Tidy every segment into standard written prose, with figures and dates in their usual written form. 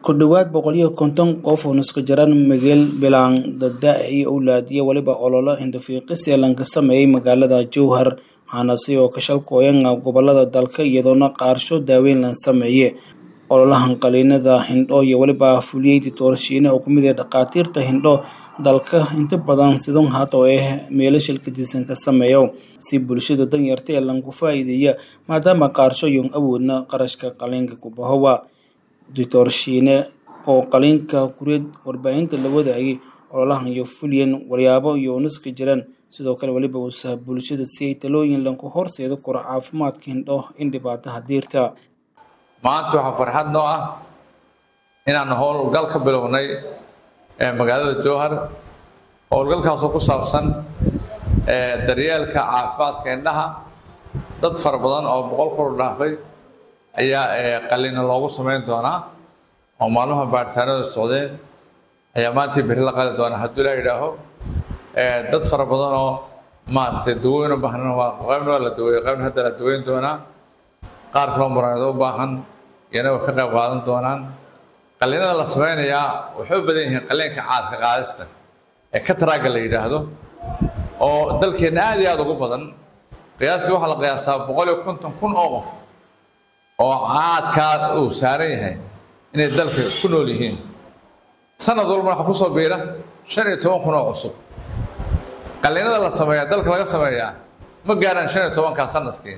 ku dhawaad 150 qof oo iska jaran Miguel Bilang dadda iyo awlaadiye waliba ololo indhafiiqis ee laga sameeyay magaalada Jowhar waxaana sidoo ka shalkooyan gobolada dalka iyadoona qaarsho daaweyn la sameeyay ololahan qaliinada hindho iyo waliba fuliyay doorashooyin oo kumid ah dhaqaatiirta hindho dalka inta badan sidoo haato meelashil ka diisan ka sameeyo si bulshada danyarta ee lagu faa'iideeyo maadaama qaarsho iyo awoodna qarashka qaliinka ku bahowa doorashooyin oo qaliinka kureed warbaahinta la wadaagay ololahan iyo fuliyan waryaabo iyo niska jiraan sidoo kale waliba wasaab bulshada si ay talooyin lagu horseedo kor caafimaadka hindho in dhibaataha diirta maanta waxa farxad noo ah inaan howlgal ka bilownay magaalada Jowhar howlgalkaas oo ku saabsan daryeelka caafimaadka indhaha dad fara badan oo 100 kor dhaafay ayaa qaliin loogu sameyn doonaa oo maalmaha baaritaanada socdeen ayaa maanta bari la qali doonaa haddii la yiraahdo dad fara badan oo maartay dawooyin u baahan waa qaybna la daweeyo qaybna hadda la daweyn doonaa qaar kale muraado u baahan inay ka qayb qaadan doonaan qaliinada la sameynayaa wuxuu badan yahay qaliinka caadka qaadista ee ka taraaga la yiraahdo oo dalkeena aad iyo aad ugu badan qiyaastii waxa la qiyaasaa 150,000 oo qof oo caadka uu saaran yahay inay dalka ku nool yihiin sanad walba waxa ku soo beera 15,000 oo cusub qaliinada la sameeyaa dalka laga sameeyaa ma gaaraan 15 ka sanadkii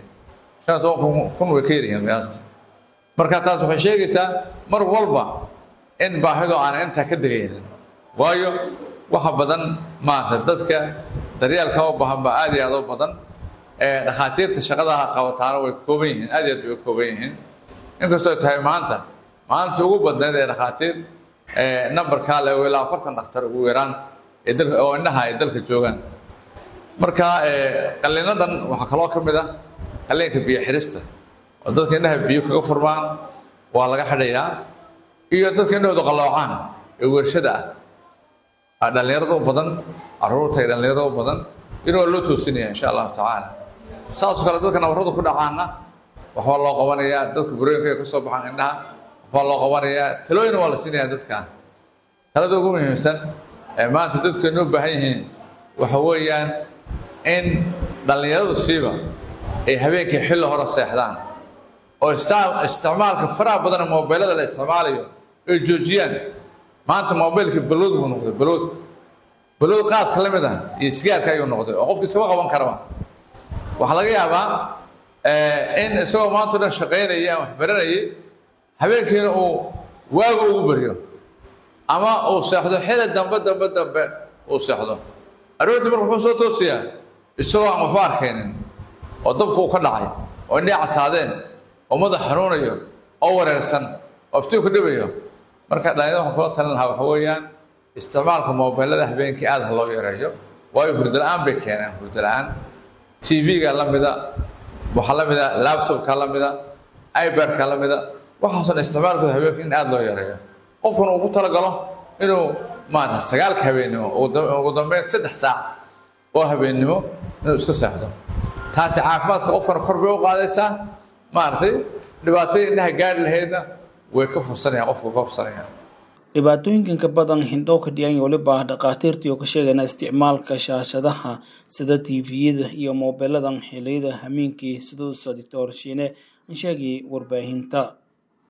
15,000 way ka yaryihiin qiyaastii marka taas waxay sheegaysaa mar walba in baahido aan inta ka dagaynin waayo waxa badan maanta dadka daryeelka u baahan ba aad iyo aad u badan dhaqaatiirta shaqadaha qabataana way kooban yihiin aad iyo aad way kooban yihiin inkastoo tahay maanta ugu badneed ee dhaqaatiir numberka la ilaa 40 dhakhtar ugu yaraan ee dalka oo indhaha ay dalka joogaan marka qaliinadan waxa kale oo kamid ah qaliinka biyo xirista oo dadka indhaha biyo kaga furmaan waa laga xidhayaa iyo dadka indhahooda qaloocaan ee warshada ah dhalinyarada u badan caruurta iyo dhalinyarada u badan inuu loo toosinaya insha Allah taala saas kale dadka nabaradu ku dhacaana waxa loo qabanayaa dadka burooyinka ay ku soo baxaan indhaha waxa loo qabanayaa talooyin waa la siinayaa dadka talada ugu muhiimsan ee maanta dadka inuu baahan yihiin waxa weeyaan in dhalinyaradu siiba ay habeenkii xilli hore seexdaan oo isticmaalka faraha badan ee mobilada la isticmaalayo ay joojiyaan maanta mobilka balood buu noqday balood qaad kala mid ah iyo sigaarka ayuu noqday oo qofkii iska qaban kara waxa laga yaabaa in isagoo maanta dhan shaqeynaya wax baranayay habeenkiina uu waago ugu bariyo ama uu seexdo xilli dambe uu seexdo aroortii markuu wuxuu soo toosiyaa isagoo aan waxba arkaynin oo dabku ka dhacay oo indhaha casaadeen oo madax xanuunayo oo wareersan oo iftiin ku dhibayo marka dhalinyarada waxaan kula talin lahaa waxa weeyaan isticmaalka mobilada habeenkii aad loo yareeyo waayo hurdo la'aan bay keenaan hurdo la'aan TV-ga la mida waxa la mida laptop-ka la mida iPad-ka la mida waxaasoo isticmaalkooda habeenkii in aad loo yareeyo qofkuna uu ku talagalo inuu maanta 9 habeenimo ugu dambeyn 3 saac oo habeenimo inuu iska seexdo taasi caafimaadka qofkana kor bay u qaadaysaa maartay dhibaatooyin indhaha gaar lahaydna way ka fursanayaan qofka ka fursanaya dhibaatooyinkan ka badan hindho ka dhigan waliba dhaqaatiirtii oo ka sheegayna isticmaalka shaashadaha sida TV-yada iyo mobiladan xilliyada habeenkii sidoo soo doorashooyin sheegay warbaahinta